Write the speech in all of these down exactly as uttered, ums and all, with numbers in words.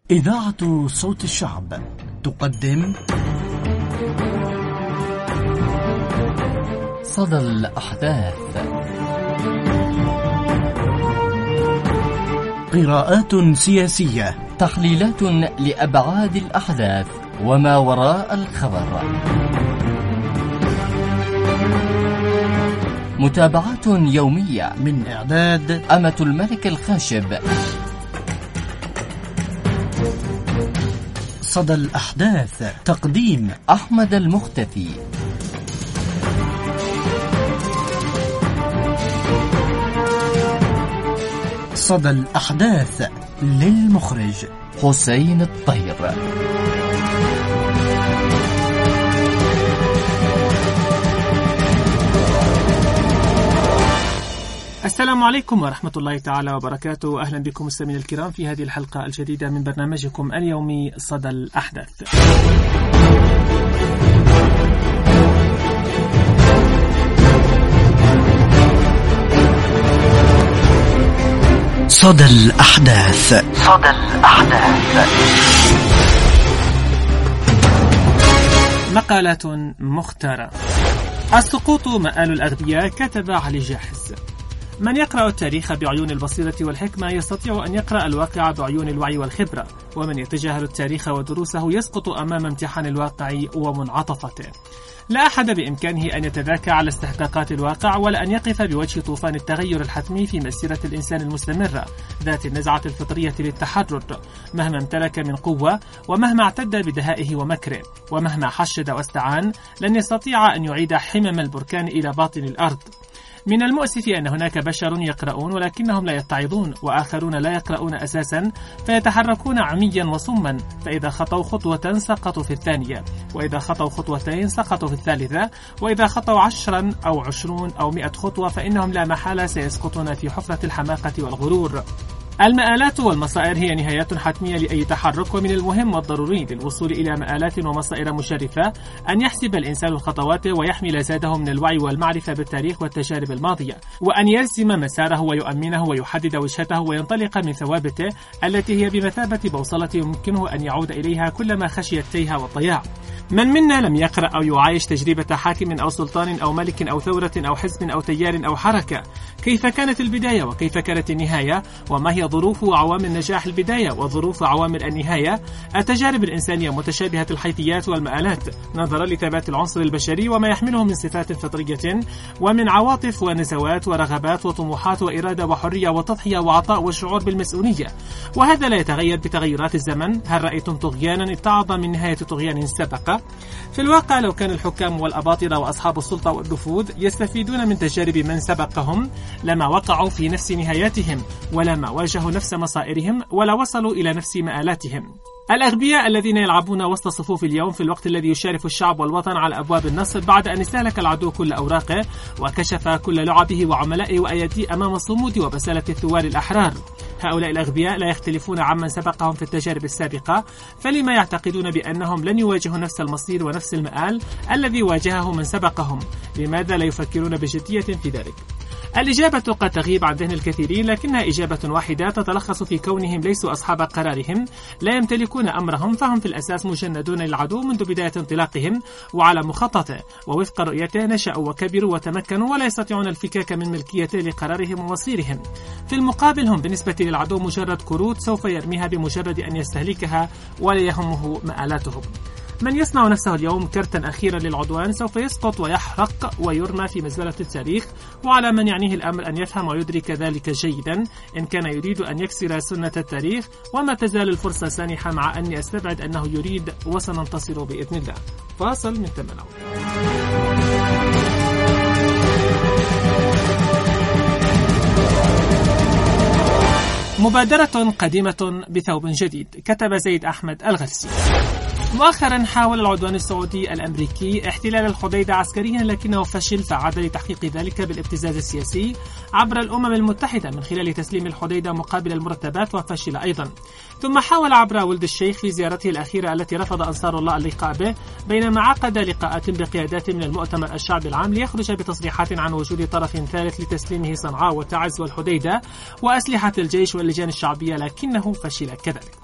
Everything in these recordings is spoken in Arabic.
إذاعة صوت الشعب تقدم صدى الأحداث، قراءات سياسية، تحليلات لأبعاد الأحداث وما وراء الخبر، متابعات يومية من إعداد أمة الملك الخاشب. صدى الأحداث، تقديم أحمد المختفي. صدى الأحداث للمخرج حسين الطير. السلام عليكم ورحمة الله تعالى وبركاته. أهلا بكم مستمعينا الكرام في هذه الحلقة الجديدة من برنامجكم اليومي صدى الأحداث. صدى الأحداث. صدى الأحداث. مقالات مختارة. السقوط مآل الأغبياء، كتب علي جاحز. من يقرأ التاريخ بعيون البصيرة والحكمة يستطيع أن يقرأ الواقع بعيون الوعي والخبرة، ومن يتجاهل التاريخ ودروسه يسقط أمام امتحان الواقع ومنعطفاته. لا أحد بإمكانه أن يتذاكى على استحقاقات الواقع ولا أن يقف بوجه طوفان التغير الحتمي في مسيرة الإنسان المستمرة ذات النزعة الفطرية للتحرر، مهما امتلك من قوة ومهما اعتد بدهائه ومكره ومهما حشد واستعان لن يستطيع أن يعيد حمم البركان إلى باطن الأرض. من المؤسف أن هناك بشر يقرؤون ولكنهم لا يتعظون، وآخرون لا يقرؤون أساسا فيتحركون عميا وصما، فإذا خطوا خطوة سقطوا في الثانية، وإذا خطوا خطوتين سقطوا في الثالثة، وإذا خطوا عشرا أو عشرون أو مئة خطوة فإنهم لا محالة سيسقطون في حفرة الحماقة والغرور. المآلات والمصائر هي نهايات حتمية لأي تحرك، ومن المهم والضروري للوصول إلى مآلات ومصائر مشرفة أن يحسب الإنسان الخطوات ويحمل زاده من الوعي والمعرفة بالتاريخ والتجارب الماضية، وأن يرسم مساره ويؤمنه ويحدد وجهته وينطلق من ثوابته التي هي بمثابة بوصلة يمكنه أن يعود إليها كلما خشي التيه والضياع. من منا لم يقرأ أو يعايش تجربة حاكم أو سلطان أو ملك أو ثورة أو حزب أو تيار أو حركة؟ كيف كانت البداية وكيف كانت النهاية، وما هي ظروف وعوامل نجاح البداية وظروف وعوامل النهاية؟ التجارب الإنسانية متشابهة الحيثيات والمآلات نظرا لثبات العنصر البشري وما يحمله من صفات فطرية ومن عواطف ونزوات ورغبات وطموحات وإرادة وحرية وتضحية وعطاء والشعور بالمسؤولية، وهذا لا يتغير بتغيرات الزمن. هل رأيتم طغيانا اتعظ من نهاية طغيان سبق؟ في الواقع لو كان الحكام والأباطرة وأصحاب السلطة والنفوذ يستفيدون من تجارب من سبقهم لما وقعوا في نفس نهاياتهم، ولما واجهوا نفس مصائرهم، ولا وصلوا إلى نفس مآلاتهم. الأغبياء الذين يلعبون وسط صفوف اليوم في الوقت الذي يشارف الشعب والوطن على أبواب النصر بعد أن استهلك العدو كل أوراقه وكشف كل لعبه وعملائه وأيديه أمام الصمود وبسالة الثوار الأحرار. هؤلاء الأغبياء لا يختلفون عمن سبقهم في التجارب السابقة، فلما يعتقدون بأنهم لن يواجهوا نفس المصير ونفس المآل الذي واجهه من سبقهم؟ لماذا لا يفكرون بجدية في ذلك؟ الإجابة قد تغيب عن ذهن الكثيرين، لكنها إجابة واحدة تتلخص في كونهم ليسوا أصحاب قرارهم، لا يمتلكون أمرهم، فهم في الأساس مجندون للعدو منذ بداية انطلاقهم وعلى مخططه، ووفق رؤيته نشأوا وكبروا وتمكنوا ولا يستطيعون الفكاك من ملكيته لقرارهم ومصيرهم. في المقابل هم بالنسبة للعدو مجرد كروت سوف يرميها بمجرد أن يستهلكها ولا يهمه مآلاتهم. من يصنع نفسه اليوم كرتا أخيرا للعدوان سوف يسقط ويحرق ويرمى في مزبلة التاريخ، وعلى من يعنيه الأمر أن يفهم ويدرك ذلك جيدا إن كان يريد أن يكسر سنة التاريخ، وما تزال الفرصة سانحة مع أني أستبعد أنه يريد، وسننتصر بإذن الله. فاصل من ثم نعود. مبادرة قديمة بثوب جديد، كتب زيد أحمد الغرسي. مؤخرا حاول العدوان السعودي الأمريكي احتلال الحديدة عسكريا، لكنه فشل، فعاد لتحقيق ذلك بالابتزاز السياسي عبر الأمم المتحدة من خلال تسليم الحديدة مقابل المرتبات، وفشل أيضا. ثم حاول عبر ولد الشيخ في زيارته الأخيرة التي رفض أنصار الله اللقاء به، بينما عقد لقاءات بقيادات من المؤتمر الشعبي العام ليخرج بتصريحات عن وجود طرف ثالث لتسليمه صنعاء وتعز والحديدة وأسلحة الجيش واللجان الشعبية، لكنه فشل كذلك.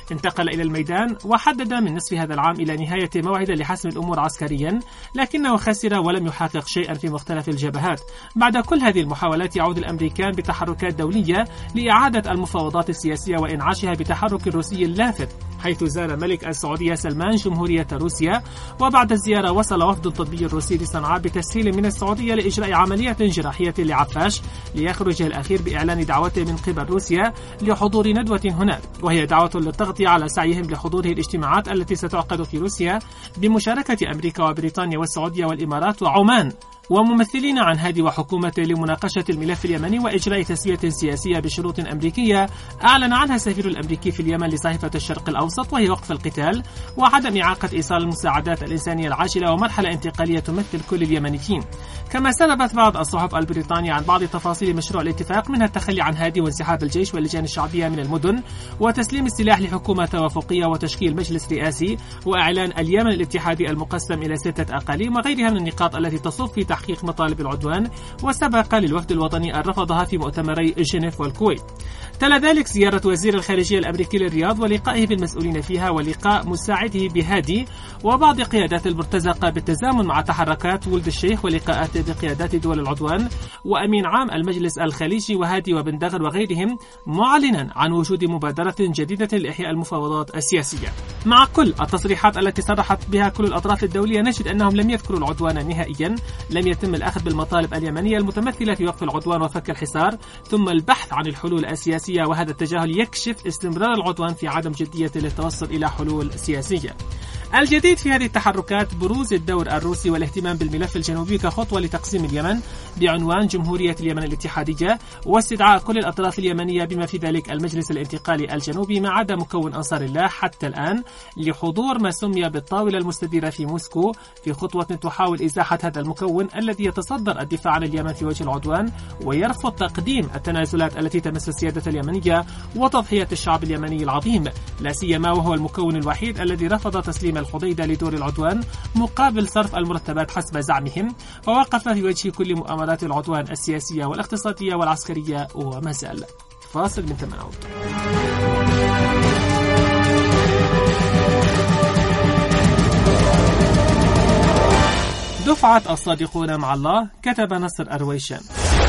انتقل إلى الميدان وحدد من نصف هذا العام إلى نهاية موعد لحسم الأمور عسكريا، لكنه خسر ولم يحقق شيئا في مختلف الجبهات. بعد كل هذه المحاولات يعود الأمريكان بتحركات دولية لإعادة المفاوضات السياسية وإنعاشها بتحرك روسي لافت، حيث زار ملك السعودية سلمان جمهورية روسيا. وبعد الزيارة وصل وفد الطبي الروسي لصنعاء بتسهيل من السعودية لإجراء عملية جراحية لعفاش، ليخرج الأخير بإعلان دعوته من قبل روسيا لحضور ندوة هناك، وهي دعوة للتغطية على سعيهم لحضوره الاجتماعات التي ستعقد في روسيا بمشاركة أمريكا وبريطانيا والسعودية والإمارات وعمان وممثلين عن هادي وحكومته لمناقشة الملف اليمني وإجراء تسوية سياسية بشروط أمريكية أعلن عنها السفير الأمريكي في اليمن لصحيفة الشرق الأوسط، وهي وقف القتال وعدم إعاقة إيصال المساعدات الإنسانية العاجلة ومرحلة انتقالية تمثل كل اليمنيين. كما سربت بعض الصحف البريطانية عن بعض تفاصيل مشروع الاتفاق، منها التخلي عن هادي وانسحاب الجيش واللجان الشعبية من المدن وتسليم السلاح لحكومة توافقية وتشكيل مجلس رئاسي وإعلان اليمن الاتحادي المقسم إلى ستة أقاليم وغيرها من النقاط التي تصب في تحقيق مطالب العدوان، وسبق للوفد الوطني أن رفضها في مؤتمري جنيف والكويت. تلا ذلك زيارة وزير الخارجية الأمريكي للرياض ولقائه بالمسؤولين فيها ولقاء مساعده بهادي وبعض قيادات المرتزقة بالتزامن مع تحركات ولد الشيخ ولقاءات بقيادات دول العدوان وأمين عام المجلس الخليجي وهادي وبن دغر وغيرهم، معلنا عن وجود مبادرة جديدة لإحياء المفاوضات السياسية. مع كل التصريحات التي صرحت بها كل الأطراف الدولية، نجد أنهم لم يذكروا العدوان نهائيا، لم يتم الأخذ بالمطالب اليمنية المتمثلة في وقف العدوان وفك الحصار ثم البحث عن الحلول السياسية، وهذا التجاهل يكشف استمرار العدوان في عدم جدية للتوصل إلى حلول سياسية. الجديد في هذه التحركات بروز الدور الروسي والاهتمام بالملف الجنوبي كخطوة لتقسيم اليمن بعنوان جمهورية اليمن الاتحادية، واستدعاء كل الأطراف اليمنية بما في ذلك المجلس الانتقالي الجنوبي ما عدا مكون أنصار الله حتى الآن لحضور ما سمي بالطاولة المستديرة في موسكو، في خطوة تحاول إزاحة هذا المكون الذي يتصدر الدفاع عن اليمن في وجه العدوان ويرفض تقديم التنازلات التي تمس السيادة اليمنية وتضحية الشعب اليمني العظيم، لا سيما وهو المكون الوحيد الذي رفض تسليم الحديدة لدور العدوان مقابل صرف المرتبات حسب زعمهم، ووقف في وجه كل مؤامرات العدوان السياسية والاقتصادية والعسكرية وما زال. فاصل من ثمان عود. دفعة الصادقون مع الله، كتب نصر أرويشان.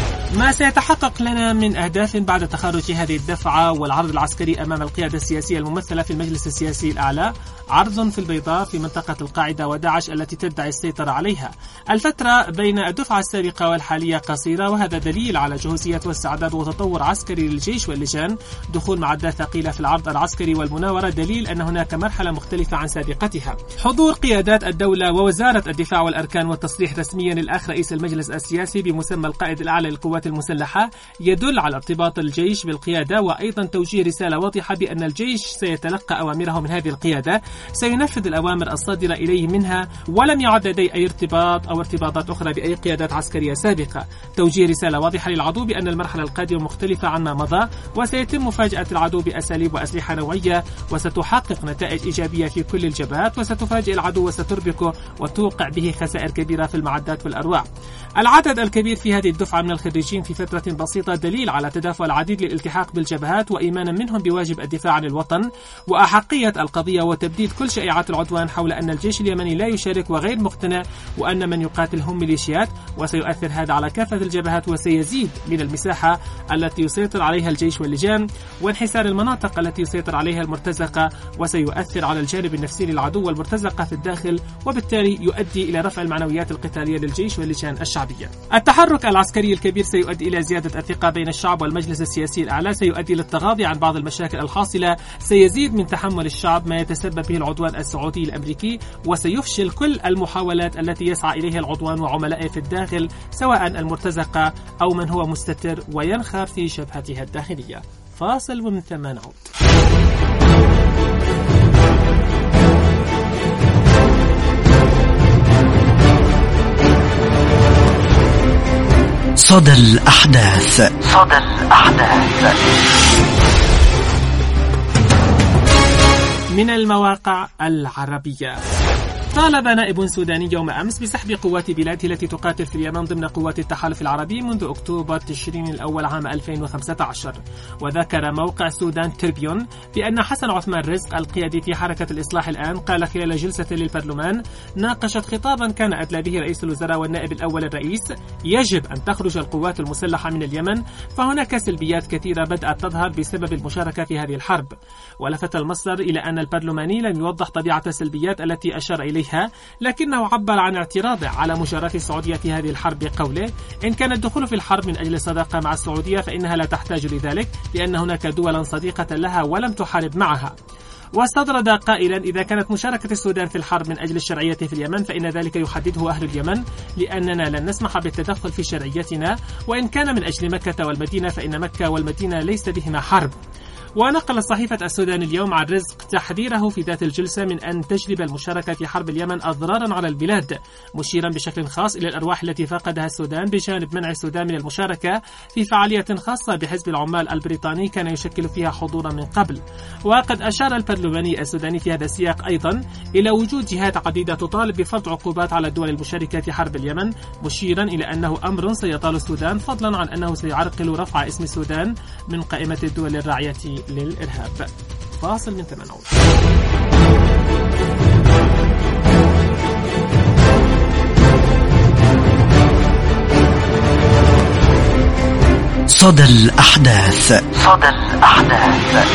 ما سيتحقق لنا من أهداف بعد تخرج هذه الدفعة والعرض العسكري أمام القيادة السياسية الممثلة في المجلس السياسي الأعلى، عرض في البيضاء في منطقة القاعدة وداعش التي تدعي السيطرة عليها. الفترة بين الدفعة السابقة والحالية قصيرة، وهذا دليل على جهوزية واستعداد وتطور عسكري للجيش واللجان. دخول معدات ثقيلة في العرض العسكري والمناورة دليل أن هناك مرحلة مختلفة عن سابقتها. حضور قيادات الدولة ووزارة الدفاع والأركان والتصريح رسميا للأخ رئيس المجلس السياسي بمسمى القائد الأعلى للقوات المسلحة يدل على ارتباط الجيش بالقيادة، وأيضا توجيه رسالة واضحة بأن الجيش سيتلقى أوامره من هذه القيادة، سينفذ الأوامر الصادرة إليه منها، ولم يعد لديه أي ارتباط أو ارتباطات أخرى بأي قيادات عسكرية سابقة. توجيه رسالة واضحة للعدو بأن المرحلة القادمة مختلفة عما مضى، وسيتم مفاجأة العدو بأساليب وأسلحة نوعية وستحقق نتائج إيجابية في كل الجبهات، وستفاجئ العدو وستربكه وتوقع به خسائر كبيرة في المعدات والأرواح. العدد الكبير في هذه الدفعة من الخريجين في فترة بسيطة دليل على تدافع العديد للالتحاق بالجبهات وإيمانا منهم بواجب الدفاع عن الوطن وأحقية القضية، وتبديد كل شائعات العدوان حول أن الجيش اليمني لا يشارك وغير مقتنع، وأن من يقاتل هم ميليشيات. وسيؤثر هذا على كافة الجبهات، وسيزيد من المساحة التي يسيطر عليها الجيش واللجان وانحسار المناطق التي يسيطر عليها المرتزقة، وسيؤثر على الجانب النفسي للعدو والمرتزقة في الداخل، وبالتالي يؤدي إلى رفع المعنويات القتالية للجيش واللجان الشعبية. التحرك العسكري الكبير سيؤدي إلى زيادة الثقة بين الشعب والمجلس السياسي الأعلى، سيؤدي للتغاضي عن بعض المشاكل الحاصلة، سيزيد من تحمل الشعب ما يتسبب به العدوان السعودي الأمريكي، وسيفشل كل المحاولات التي يسعى إليها العدوان وعملائه في الداخل سواء المرتزقة أو من هو مستتر وينخر في جبهتها الداخلية. فاصل ومن ثم نعود. صدى الأحداث. صدى الأحداث من المواقع العربية. طالب نائب سوداني يوم أمس بسحب قوات بلاده التي تقاتل في اليمن ضمن قوات التحالف العربي منذ أكتوبر تشرين الأول عام ألفين وخمسة عشر. وذكر موقع سودان تربيون بأن حسن عثمان رزق القيادي في حركة الإصلاح الآن قال خلال جلسة للبرلمان ناقشت خطابا كان أدلى به رئيس الوزراء والنائب الأول الرئيس: يجب أن تخرج القوات المسلحة من اليمن، فهناك سلبيات كثيرة بدأت تظهر بسبب المشاركة في هذه الحرب. ولفت المصدر إلى أن البرلماني لم يوضح طبيعة السلبيات التي أشار إليها، لكنه عبر عن اعتراضه على مشاركة السعودية في هذه الحرب بقوله: إن كان الدخول في الحرب من أجل الصداقة مع السعودية فإنها لا تحتاج لذلك، لأن هناك دولا صديقة لها ولم تحارب معها. واستطرد قائلا: إذا كانت مشاركة السودان في الحرب من أجل الشرعية في اليمن فإن ذلك يحدده أهل اليمن، لأننا لن نسمح بالتدخل في شرعيتنا، وإن كان من أجل مكة والمدينة فإن مكة والمدينة ليس بهما حرب. ونقل صحيفة السودان اليوم عن رزق تحذيره في ذات الجلسة من أن تجلب المشاركة في حرب اليمن أضرارا على البلاد، مشيرا بشكل خاص إلى الأرواح التي فقدها السودان بجانب منع السودان من المشاركة في فعالية خاصة بحزب العمال البريطاني كان يشكل فيها حضورا من قبل. وقد أشار البرلماني السوداني في هذا السياق أيضا إلى وجود جهات عديدة تطالب بفرض عقوبات على الدول المشاركة في حرب اليمن، مشيرا إلى أنه أمر سيطال السودان، فضلا عن أنه سيعرقل رفع اسم السودان من قائمة الدول الراعية للإرهاب. فاصل من ثمان عود. صدى الأحداث. صدى الأحداث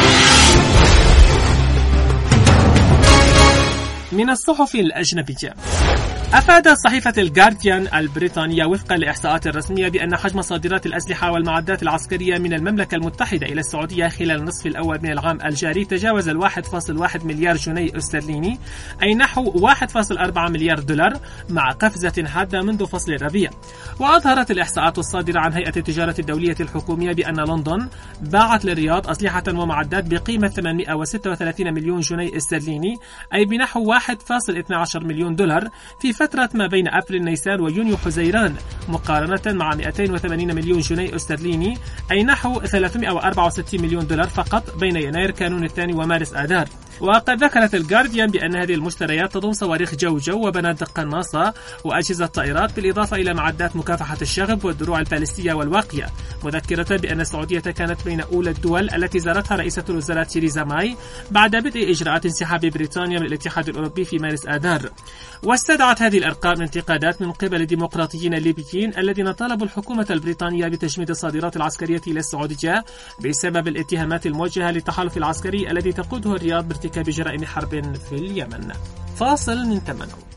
من الصحف الأجنبية. أفادت صحيفة الجارديان البريطانية وفقا لإحصاءات رسمية بأن حجم صادرات الأسلحة والمعدات العسكرية من المملكة المتحدة إلى السعودية خلال النصف الأول من العام الجاري تجاوز الواحد فاصل واحد مليار جنيه استرليني، أي نحو واحد فاصل أربعة مليار دولار، مع قفزة حادة منذ فصل الربيع. وأظهرت الإحصاءات الصادرة عن هيئة التجارة الدولية الحكومية بأن لندن باعت للرياض أسلحة ومعدات بقيمة ثمانمائة وستة وثلاثين مليون جنيه استرليني، أي بنحو واحد فاصل اثني عشر مليون دولار في فترة ما بين أبريل نيسان ويونيو حزيران، مقارنة مع مئتين وثمانين مليون جنيه استرليني، أي نحو ثلاثمائة وأربعة وستين مليون دولار فقط بين يناير كانون الثاني ومارس آذار. وقد ذكرت الجارديان بأن هذه المشتريات تضم صواريخ جو جو وبنادق قناصة وأجهزة طائرات، بالإضافة إلى معدات مكافحة الشغب والدروع البالستية والواقية، مذكرة بأن السعودية كانت بين أولى الدول التي زارتها رئيسة الوزراء تيريزا ماي بعد بدء إجراءات انسحاب بريطانيا من الاتحاد الأوروبي في مارس آذار. واستدعت هذه الأرقام انتقادات من قبل الديمقراطيين الليبيين الذين طالبوا الحكومة البريطانية بتجميد الصادرات العسكرية إلى السعودية بسبب الاتهامات الموجهة للتحالف العسكري الذي تقوده الرياض بارتكاب جرائم حرب في اليمن. فاصل من ثمان عود.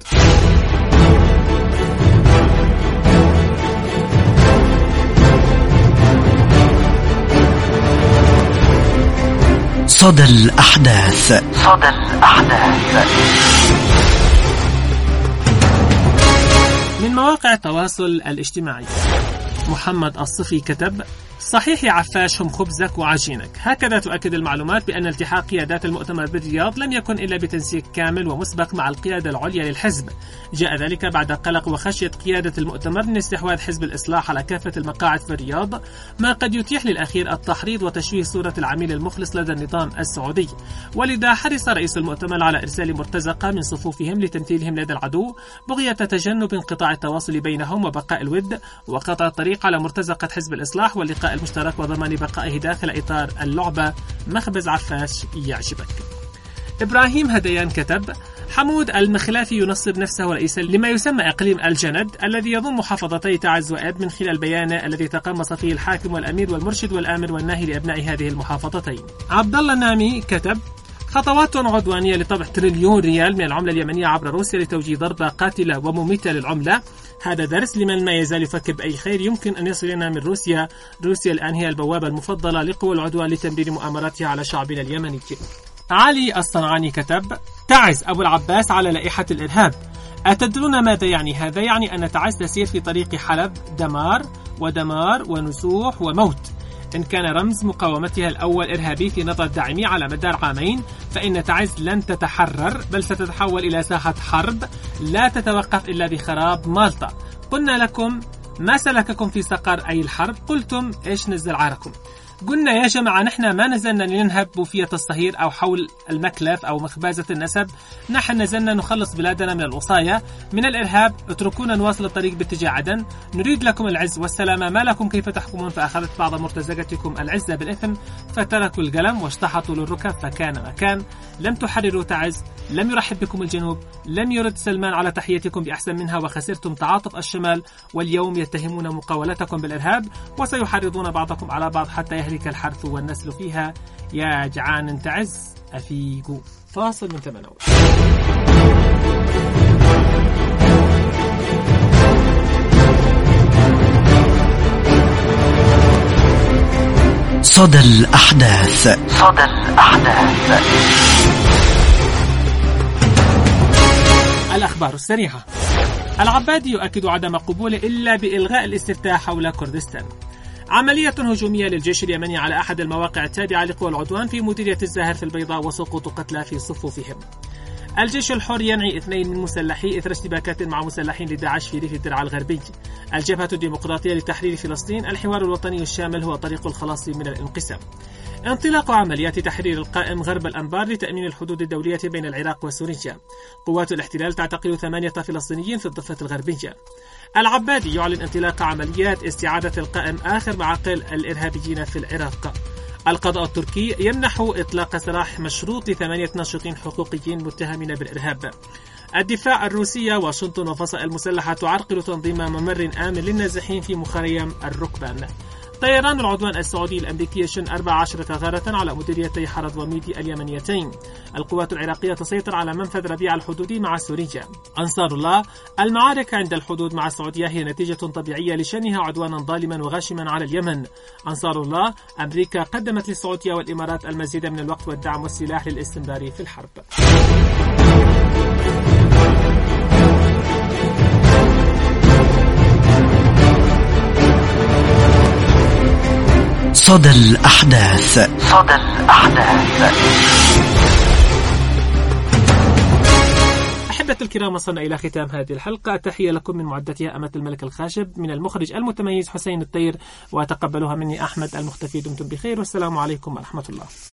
صدى الأحداث. صدى الأحداث من مواقع التواصل الاجتماعي. محمد الصفي كتب: صحيح يا عفاش هم خبزك وعجينك. هكذا تؤكد المعلومات بأن التحاق قيادات المؤتمر بالرياض لم يكن إلا بتنسيق كامل ومسبق مع القيادة العليا للحزب. جاء ذلك بعد قلق وخشية قيادة المؤتمر من استحواذ حزب الإصلاح على كافة المقاعد في الرياض، ما قد يتيح للأخير التحريض وتشويه صورة العميل المخلص لدى النظام السعودي. ولذا حرص رئيس المؤتمر على إرسال مرتزقة من صفوفهم لتمثيلهم لدى العدو، بغية تجنب انقطاع التواصل بينهم وبقاء الود، وقطع الطريق على مرتزقة حزب الإصلاح واللقاء المشترك وضمان بقائه داخل إطار اللعبة. مخبز عفاش يعجبك. إبراهيم هديان كتب: حمود المخلافي ينصب نفسه رئيسا لما يسمى إقليم الجند الذي يضم محافظتي تعز وآب من خلال بيانه الذي تقمص فيه الحاكم والأمير والمرشد والآمر والناهي لأبناء هذه المحافظتين. عبد الله النامي كتب: خطوات عدوانية لطبع تريليون ريال من العملة اليمنية عبر روسيا لتوجيه ضربة قاتلة ومميتة للعملة. هذا درس لمن ما يزال يفكر بأي خير يمكن أن يصل لنا من روسيا. روسيا الآن هي البوابة المفضلة لقوى العدوان لتمرير مؤامراتها على شعبنا اليمني. علي الصنعاني كتب: تعز أبو العباس على لائحة الإرهاب. أتدرون ماذا يعني هذا؟ يعني أن تعز تسير في طريق حلب دمار ودمار ونزوح وموت. إن كان رمز مقاومتها الأول إرهابي في نظر داعمي على مدار عامين، فإن تعز لن تتحرر بل ستتحول إلى ساحة حرب لا تتوقف إلا بخراب مالطا. قلنا لكم ما سلككم في سقر أي الحرب؟ قلتم إيش نزل عاركم. قلنا يا جماعة نحن ما نزلنا لننهب بوفية الصهير أو حول المكلف أو مخبازة النسب، نحن نزلنا نخلص بلادنا من الوصايا من الإرهاب. اتركونا نواصل الطريق باتجاه عدن، نريد لكم العز والسلامة، ما لكم كيف تحكمون؟ فأخذت بعض مرتزقتكم العزة بالإثم فتركوا القلم واشتحطوا للركب فكان مكان. لم تحرروا تعز، لم يرحب بكم الجنوب، لم يرد سلمان على تحيتكم بأحسن منها، وخسرتم تعاطف الشمال، واليوم يتهمون مقاولتكم بالإرهاب وسيحرضون بعضكم على بعض حتى يهلك الحرث والنسل فيها. يا جعان تعز أفيقوا. فاصل من ثمانية. صدى الأحداث. صدى الأحداث. الأخبار السريعة. العبادي يؤكد عدم قبوله إلا بإلغاء الاستفتاء حول كردستان. عملية هجومية للجيش اليمني على أحد المواقع التابعة لقوى العدوان في مديرية الزاهر في البيضاء وسقوط قتلى في صفوفهم. الجيش الحر ينعي اثنين من مسلحي إثر اشتباكات مع مسلحين لداعش في ريف الدرع الغربي. الجبهة الديمقراطية لتحرير فلسطين، الحوار الوطني الشامل هو طريق الخلاص من الانقسام. انطلاق عمليات تحرير القائم غرب الأنبار لتأمين الحدود الدولية بين العراق وسوريا. قوات الاحتلال تعتقل ثمانية فلسطينيين في الضفة الغربية. العبادي يعلن انطلاق عمليات استعادة القائم آخر معاقل الإرهابيين في العراق. القضاء التركي يمنح إطلاق سراح مشروط لثمانية ناشطين حقوقيين متهمين بالإرهاب. الدفاع الروسية واشنطن وفصائل المسلحة تعرقل تنظيم ممر آمن للنازحين في مخيم الركبان. طيران العدوان السعودي الأمريكي يشن أربع عشرة غارة على مديريتي حرض وميدي اليمنيتين. القوات العراقية تسيطر على منفذ ربيع الحدودي مع سوريا. أنصار الله، المعارك عند الحدود مع السعودية هي نتيجة طبيعية لشنها عدوانا ظالما وغاشما على اليمن. أنصار الله، أمريكا قدمت للسعودية والإمارات المزيد من الوقت والدعم والسلاح للاستمرار في الحرب. صدى الأحداث. صدى الأحداث. أحبة الكرام، وصلنا إلى ختام هذه الحلقة. تحية لكم من معدتها أمة الملك الخاشب، من المخرج المتميز حسين الطير، وتقبلوها مني أحمد المختفي. دمتم بخير والسلام عليكم ورحمة الله.